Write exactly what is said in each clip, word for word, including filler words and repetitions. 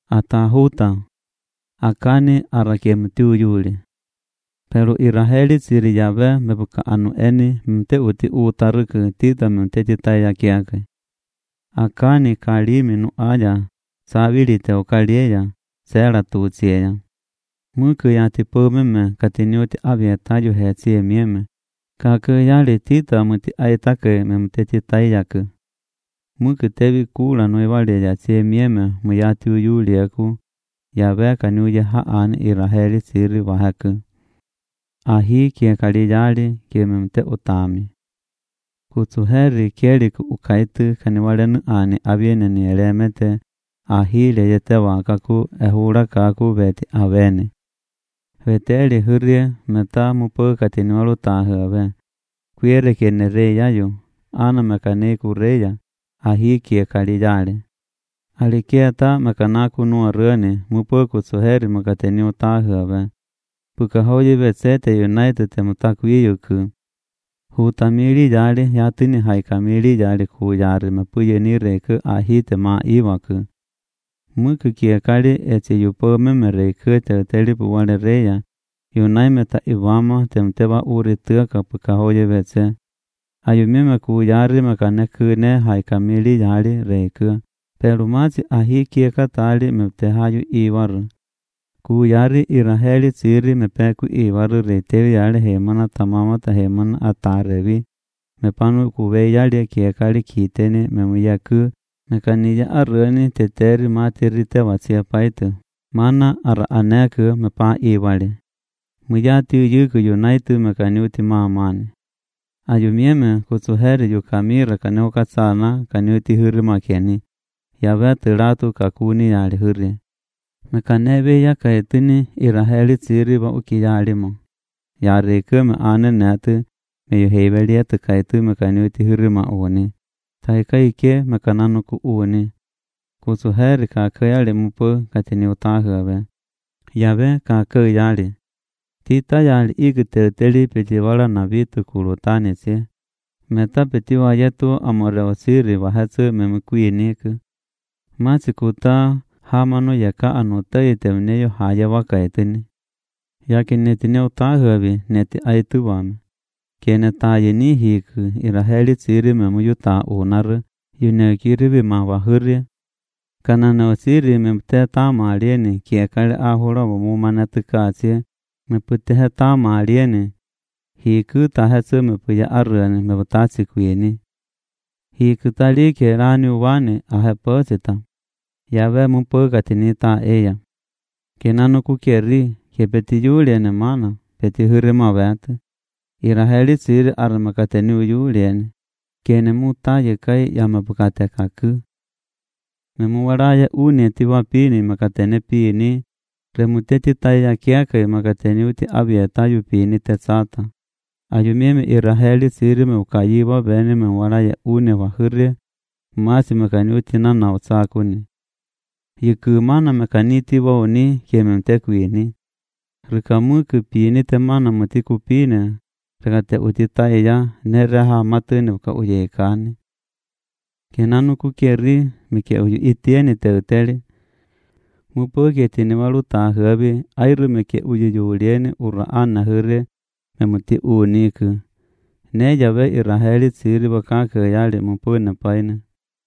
atahuta akani arake mtiu yule. Pero Iraheli siri Yahweh mebuka anu eni mte uti utaruku tita mte titaya kiake. Akani kalimi nu aya savili te okaliya sera tutsieya. Muku ya tipo meme katiniuti avietayu hetsie mieme. Kake yale tita muti aitake memte titayaku. Muku tevi kula nuevale ya tsie mieme muyati uyulieku. Yahweh kanuye haan Iraheli siri wahaku. Ahi kie kaliyali kie memte utami. Kutsuheri kieliku ukaitu kaniwalenu ani aviene ni elemete. Ahi leyete wakaku ehura kaku veti avene. Veteli hurie meta mupo katiniwalu tahuave. Kuire kiene reya yu. Ana mekaniku reya. Ahi kie kaliyali. Alikieta mekanaku nuarene mupo kutsuheri mekatiniu tahuave. Pukahoyi vetsete united te mutakuyuku. Hutamili yali yatini haikamili yali kuyari mapuye ni reku ahite ma iwaku. Muku kie kali eti yupo meme reku te telipu wale reya. Yunaimeta iwama te mteba uri tuaka pukahoyi vetse. Ayu mime kuyari mekaneku ne haikamili yali reku. Pero mazi ahi kie katali mtehayu iwaru. Kuyari Iraheli siri mepeku iwaru retevi yale hemana tamamata hemana atarevi. Mepanu kuwe yale kiekali kiteni memuyaku. Mekaniya arani teteri matirite watsia paitu. Mana ara aneku mepa iwali. Muyati yuku yunaitu mekaniuti maamani. Ayumieme kutsuheri yukamira kaneuka sana kaniuti huri makeni. Yahweh tiratu kakuni yali huri. Mekanebe ya kaitini Iraheli siri wa ukiyalimo. Ya reke me ane nete me yuhebeli etu kaitu mekaniuti hirima uoni. Taika ike mekananuku uoni. Kusuheri kakayali mupo katini utahuave. Yabe kakayali. Tita yali ikuteteli petiwala na vitu kulutanisi. Meta petiwa yetu amoreo siri wa hetsu memekuiniku. Matikuta hamano yaka anotai temneyo haya wakaitini. Yaki neti neutahuavi neti aituwame. Kene taye ni hiku Iraheli siri memuyuta unaru. Yunekirivi mawahuri. Kana neo siri memte tamalieni kiekali ahura wamumanetukatsi. Meputehe tamalieni. Hiku tahetsu mepuya arani mebutatsi kuyeni. Hiku talike rani uwane aheposita. Yahweh mupo katini ta eya. Kenanu kukeri ke peti yuliene mana peti hurima vete. Iraheli siri aramakateni uyuliene. Kene muta yekai yamapukate kaku. Memuwaraya uneti wapini makatene pini. Remuteti taya kiakai makateni uti abietayu pini tetsata. Ayumieme Iraheli siri meukayiwa bene memuwaraya une wahuri. Masi mekani uti nana utsakuni. Yikumana mekaniti waoni kememtekuini. Rikamuku pini te mana mutiku pine. Rekate utitaya nereha matene uka uyekani. Kenanu kukeri mike uyu itieni te uteli. Mupoke tini waluta huabi airu mike uyu yulieni ura ana hure memuti uniku. Nejawe Iraheli siri wakake yali mupune paine.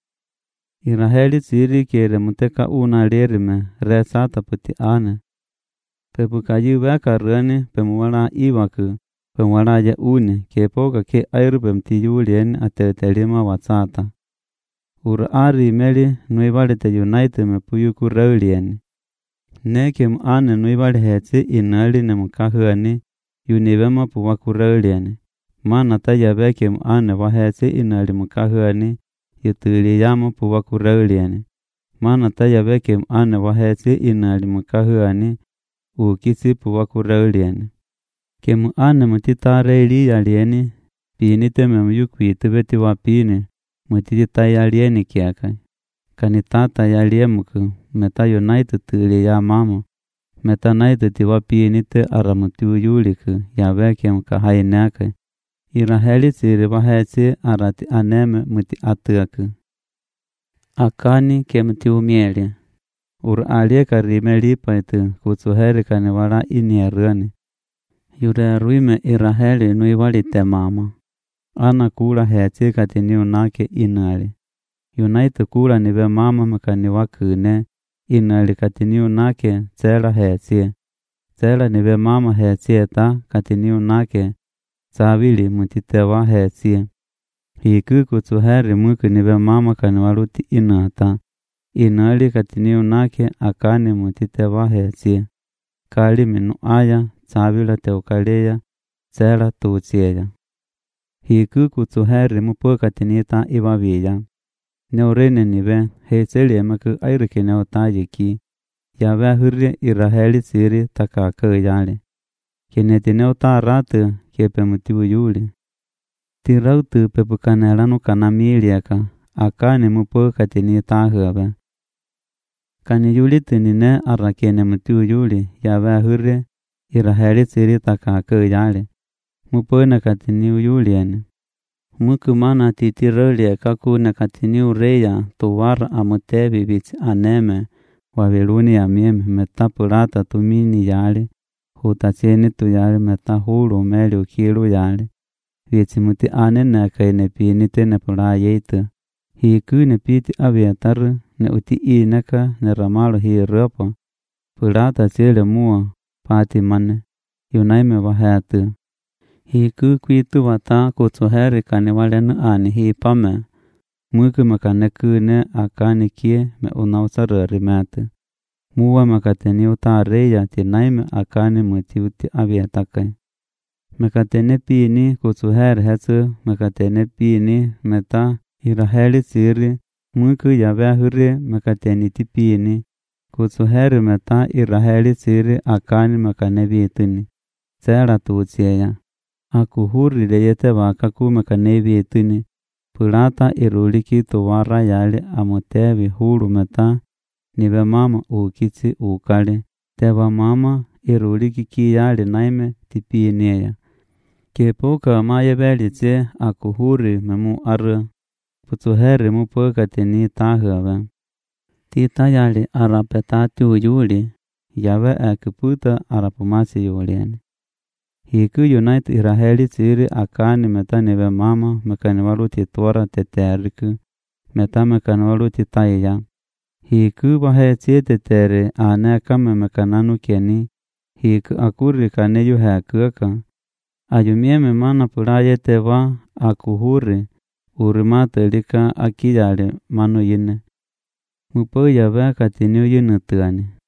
Iraheli siri kere muteka una lerime resata puti ane. Pepukayu weka rene pemuwala iwaku pemuwala ya une kepoka ke airu pemti yulieni atetelima watsata. Ura ari meli nuivali te united mepuyuku raulieni. Neke mu ane nuivali hetsi inali ne mukahuani yunivema puwaku raulieni. Mana tayabeke mu ane wa hetsi inali mukahuani yutuli yama puwaku raulieni. Mana tayabeke mu ane wa hetsi inali mukahuani ukisi puwaku raulieni. Ke mu ane mutitare ili yalieni pini teme muyukwiti beti wa pini. Mutiti tayalieni kiakai. Kanitata yaliemuku meta united tuli ya mama. Meta united tiwa piinite aramutu yuliku ya weke muka hainekai. Iraheli siri wahetsi arati aneme muti atuaku. Akani ke muti umieli. ur alie karimeli paitu kutsuheri kaniwala inieruani. Yure ruime Iraheli nui walite mama. Ana kula heti katiniu nake inali. Yunaitu kula nive mama mekaniwa kune inali katiniu nake tsela heti. Tsela nive mama heti ta katiniu nake tsavili mutitewa heti. Hiku kutsuheri muku nive mama kaniwaluti inata. Inali katiniu nake akani mutitewa heti. Kali minu aya tsavila teukaleya tsela tuutieya. Hiku kutsuheri mupo katinita iwaviya. Neurene nive hetseli emeku airike neotayiki. Yawe hurri Iraheli siri takakayale. Keneti neotaratu kepe mutibu yuli. Tirautu pepukanelanu kanamiliaka. Akani mupo katinita huwe. Kani yuli tinine arakene mutibu yuli. Yawe hurri Iraheli siri takakayale. Mupo nekatiniu yuliene. Muku mana titirolie kaku nekatiniu reya tuwara amutebi vich aneme waviluni ya mieme meta purata tumini yale hutacheni tu yale meta hulu meli ukilu yale vichi muti ane neka ne pini tene pura yeitu hiku ne piti aviataru ne uti ineka ne ramalo hi ropa purata chele mua pati mane yunaime wahatu. Hiku kwitu wata kutsuheri kaniwalenu ani hi pame. Muku mekanekune akani kie me unausarari mete. Muwa mekateni utareya tinaime akani muti uti aviatakai. Mekatene pini kutsuheri hetsu mekatene pini meta Iraheli siri. Muku yawe huri mekateni ti pini. Kutsuheri meta Iraheli siri akani mekanevituni. Tsela tuutieya. Aku huri leyete wakaku mekanevituni. Purata iruliki tuwara yale amutevi hulu meta. Nive mama ukitsi ukale. Tewa mama iruliki ki yale naime tipineya. Kepoka maye belitse aku huri memu aru. Putsuheri mupo katini tahawe. Tita yale arapetati uyuli. Yawe akiputa arapumasi yulieni. Hiku United Iraheli siri akani meta nive mama mekaniwaluti twara teteriku. Meta mekaniwaluti taiya. Hiku bahe tsie tetere ane kame mekananu keni. Hiku akuri kaneyu hakuaka. Ayumieme mana puraye tewa akuhuri. Urimate lika akiyale manu yine. Mupo yawe katiniu yinu tuani.